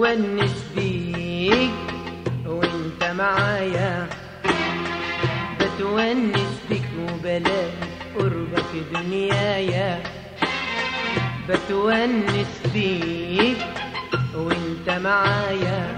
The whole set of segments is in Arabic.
بتونس بيك وانت معايا، بتونس بيك وبلاقي قربك دنيايا، بتونس بيك وانت معايا،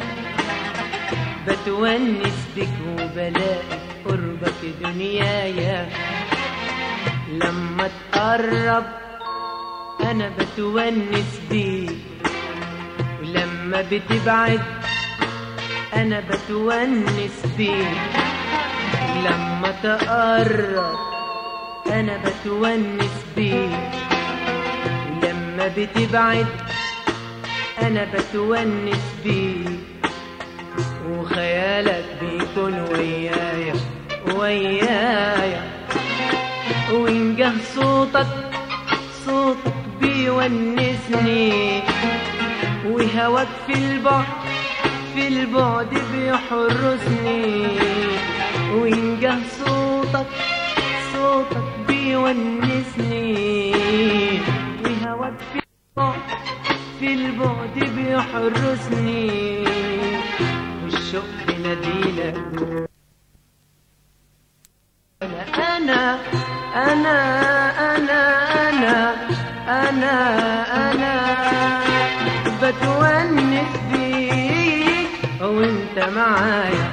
بتونس بيك وبلاقي قربك دنيايا. لما تقرب انا بتونس بيك، ولما بتبعد انا بتونس بيك. لما تقرب انا بتونس بيك، ولما بتبعد انا بتونس بيك. وخيالك بيكون ويايا ويايا، وإن جه صوتك بيونسني، وهواك في البعد بيحرسني. وإن جه صوتك بيونسني، وهواك في البعد بيحرسني. والشوق بيناديلك أنا أنا أنا أنا أنا أنا بتونس بيك وانت معايا.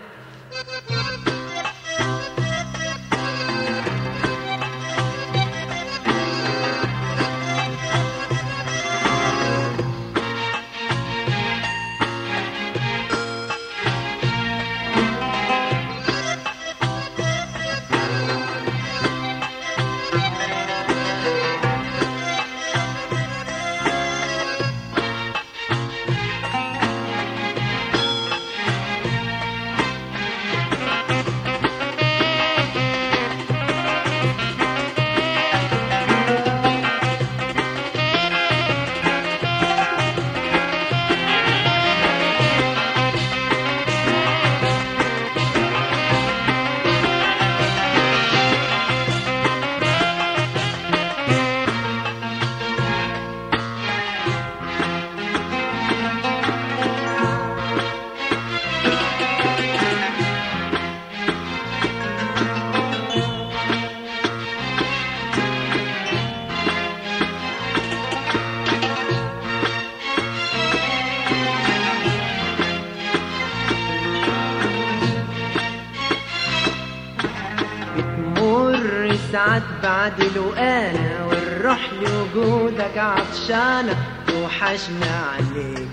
ساعات بعدلو انا والروح لوجودك عطشانة توحشنا عليك.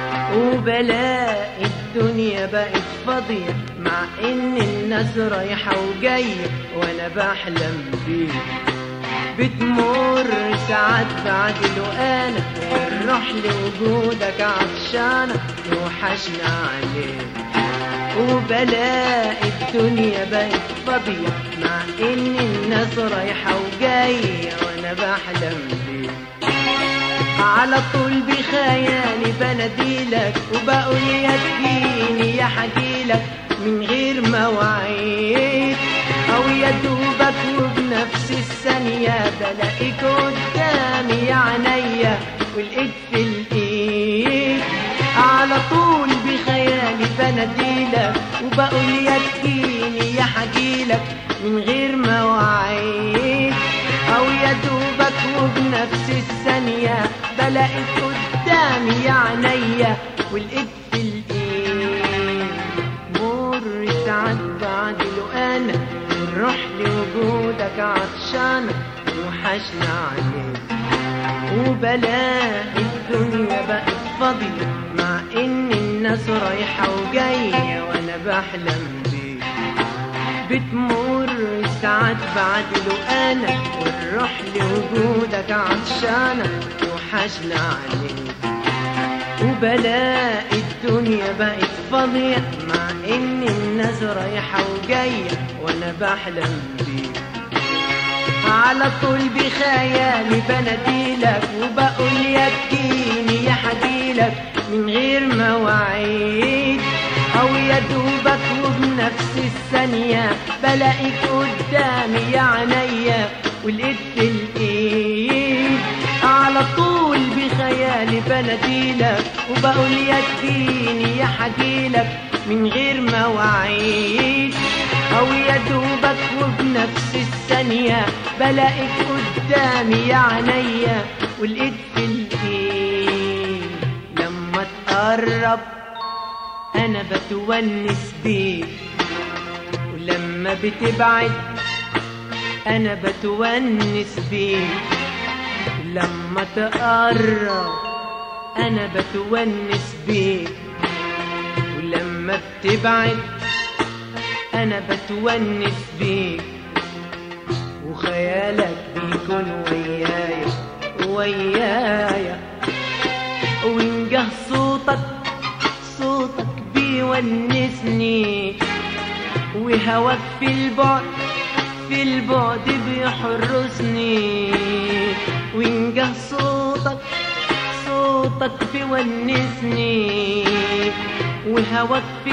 وبلاقي الدنيا بقت فاضية مع ان الناس رايحة وجاية وانا بحلم بيك. بتمر ساعات بعدلو انا والروح لوجودك عطشانة توحشنا عليك. وبلاقي الدنيا بقت فاضية مع ان الناس رايحة وجاية وانا بحلم بيك. على طول بخيالي بناديلك وبقول يا تجيني يا حجيلك من غير مواعيد، او يا دوبك وبنفس الثانية بلاقيك قدامي يا عينيا والايد في الايد. على طول بخيالي بناديلك وبقول يا تجيني يا حجيلك من غير مواعيد، او يا دوبك وبنفس الثانية بلاقيك قدامي يا عينيا والايد في الايد. مر ساعات بعدلو انا والروح لوجودك عطشانة توحشنا عليك. وبلاقي الدنيا بقت فاضية مع ان الناس رايحة وجاية وانا بحلم بيك. بتمر ساعات بعدلو انا والروح لوجودك عطشانة توحشنا عليك. وبلاقي الدنيا بقت فاضية مع ان الناس رايحة وجاية وانا بحلم بيك. على طول بخيالي بناديلك وبقول يا تجيني يا حجيلك من غير مواعيد، او يا دوبك وبنفس الثانية بلاقيك قدامي يا عينيا والايد في الايد. على طول بخيالي عني بناديلك وبقول يا تجيني يا حجيلك من غير مواعيد، أو يا دوبك وبنفس الثانية بلاقيك قدامي يا عينيا والإيد في الإيد. لما تقرب أنا بتونس بيك، ولما بتبعد أنا بتونس بيك. لما تقرب أنا بتونس بيك، ولما بتبعد أنا بتونس بيك. وخيالك بيكون ويايا ويايا، وإن جه صوتك بيونسني، وهواك في البعد بيحرسني. وإن جه صوتك بيونسني، وهواك في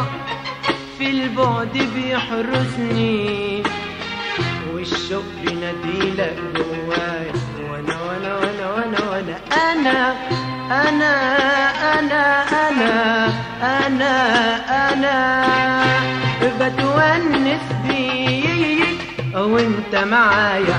البعد بيحرسني. والشوق بيناديلك جوايا، وانا وانا وانا وانا وانا انا انا انا انا انا بتونس بيك وانت معايا.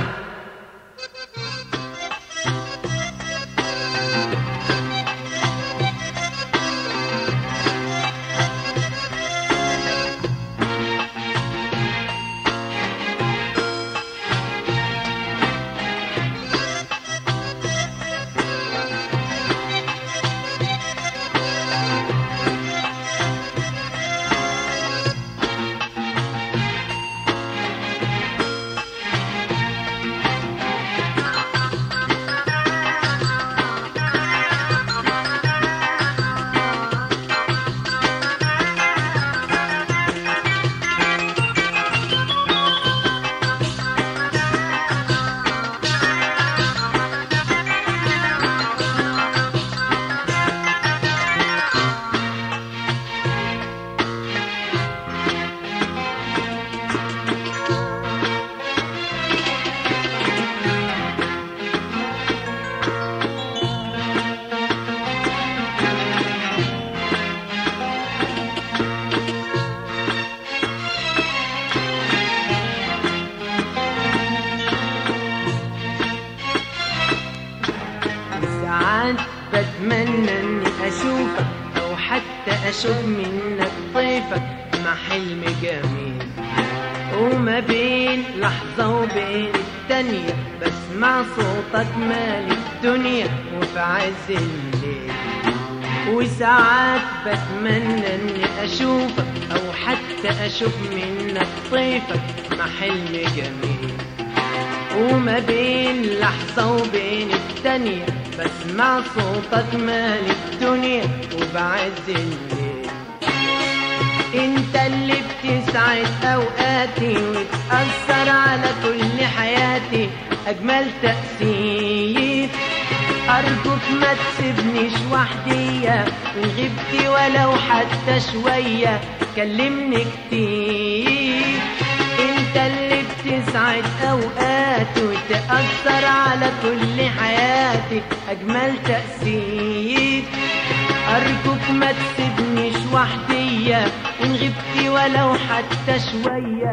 بتمنى اني اشوفك او حتى اشوف منك طيفك مع حلم جميل، وما بين لحظة وبين التانية بسمع صوتك مالي الدنيا وفي عز الليل. وساعات بتمنى اني اشوفك او حتى اشوف منك طيفك مع حلم جميل، وما بين لحظة وبين التانية بسمع صوتك مالي الدنيا وبعز الليل. انت اللي بتسعد اوقاتي وتأثر على كل حياتي اجمل تأثير. ارجوك ما تسيبنيش وحدية وان غبت ولو حتى شوية كلمني كتير. انت اللي بتسعد اوقاتي وتأثر على كل حياتي اجمل تأثير. ارجوك ما تسيبنيش وحدية وان غبت ولو حتى شوية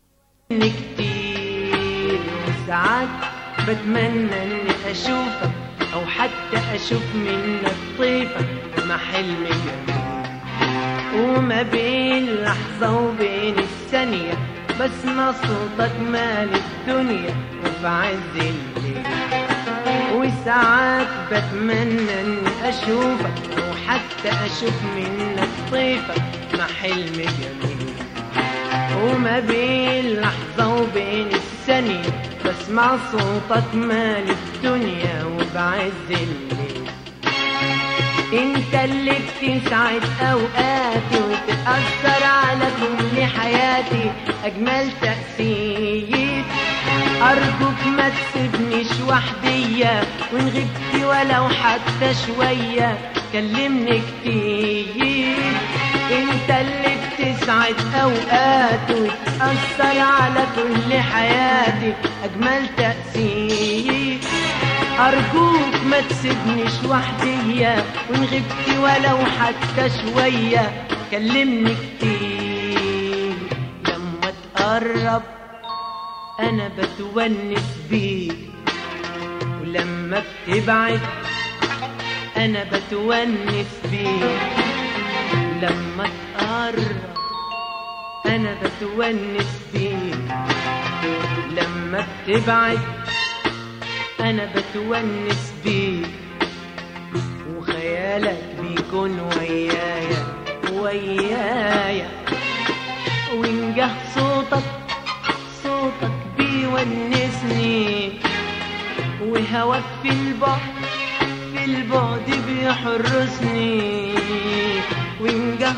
كتير. وساعات بتمنى اني اشوفك او حتى اشوف منك طيفك مع حلم جميل، وما بين لحظة وبين الثانية بسمع صوتك مالي الدنيا وفي عز الليل. وساعات بتمنى اني اشوفك او حتى اشوف منك طيفك مع حلم جميل، وما بين لحظة وبين الثانية بسمع صوتك مالي الدنيا وبعز الليل. انت اللي بتسعد اوقاتي وتأثر على كل حياتي اجمل تأثير. ارجوك ما تسيبنيش وحدية وان غبت ولو حتى شوية كلمني كتير. انت اللي بتسعد اوقاتي وتأثر على كل حياتي اجمل تأثير. أرجوك ما تسيبنيش وحدية، وإن غبت ولو حتى شوية كلمني كتير. لما تقرب أنا بتونس بيك، ولما بتبعد أنا بتونس بيك. لما تقرب أنا بتونس بيك، لما بتبعد أنا بتونس بيك. وخيالك بيكون ويايا ويايا، وإن جه صوتك بيونسني، وهواك في البعد بيحرسني. وإن جه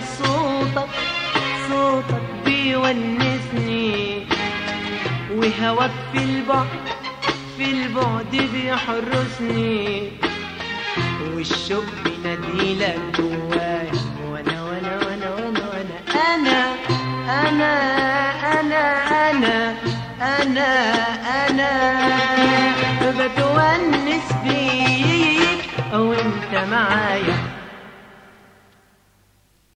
صوتك بيونسني، وهواك في البعد بيحرسني. والشوق بيناديلك جوايا، وانا وانا وانا وانا وانا انا انا انا انا انا انا بتونس بيك وانت معايا.